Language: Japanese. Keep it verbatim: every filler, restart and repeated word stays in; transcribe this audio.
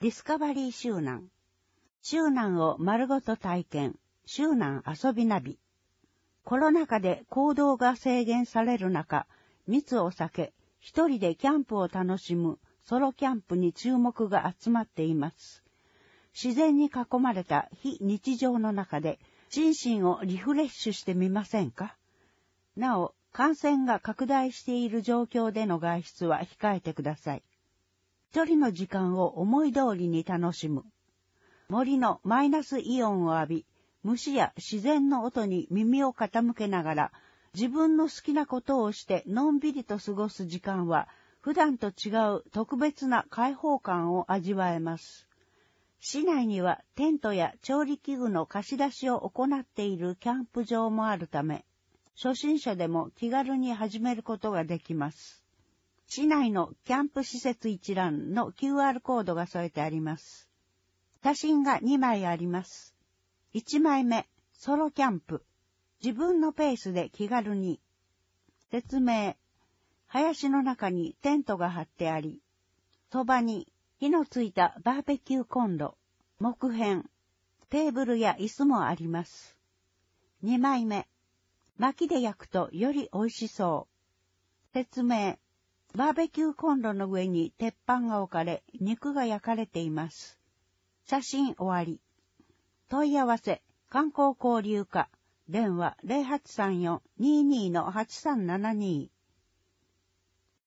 ディスカバリー周南。周南を丸ごと体験。周南遊びナビ。コロナ禍で行動が制限される中、密を避け、一人でキャンプを楽しむソロキャンプに注目が集まっています。自然に囲まれた非日常の中で、心身をリフレッシュしてみませんか？なお、感染が拡大している状況での外出は控えてください。一人の時間を思い通りに楽しむ。森のマイナスイオンを浴び、虫や自然の音に耳を傾けながら、自分の好きなことをしてのんびりと過ごす時間は、普段と違う特別な開放感を味わえます。市内にはテントや調理器具の貸し出しを行っているキャンプ場もあるため、初心者でも気軽に始めることができます。市内のキャンプ施設一覧の キューアール コードが添えてあります。写真がにまいあります。いちまいめ、ソロキャンプ。自分のペースで気軽に。説明。林の中にテントが張ってあり、そばに火のついたバーベキューコンロ、木片、テーブルや椅子もあります。にまいめ。薪で焼くとより美味しそう。説明。バーベキューコンロの上に鉄板が置かれ、肉が焼かれています。写真終わり。問い合わせ、観光交流課、電話 ゼロはちさんよん にーにー はちさんななにー。